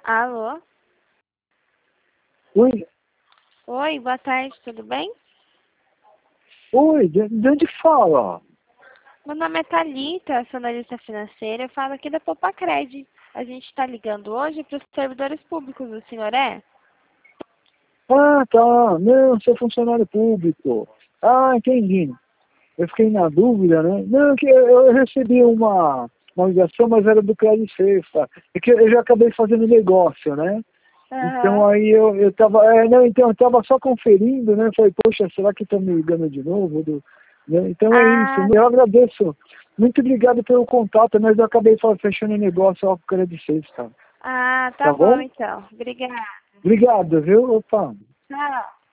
Alô? Oi, Oi, boa tarde, tudo bem? oi, de onde fala? Meu nome é Thalita, sou analista financeira, eu falo aqui da Popacred. A gente está ligando hoje para os servidores públicos, o senhor é? Ah, tá, não, sou funcionário público. Ah, entendi. Eu fiquei na dúvida, né? Não, que eu recebi uma ligação, mas era do Crédito Sexta. É que eu já acabei fazendo negócio, né? Então Aham. aí eu tava, não, então eu tava só conferindo, né? Falei, poxa, será que estão me ligando de novo? Né? Então é isso, Ah, eu agradeço. Muito obrigado pelo contato, mas eu acabei fechando negócio ó, com o Crédito Sexta. tá Tá bom bom? então. Obrigada. Obrigado, viu? Opa. Tchau.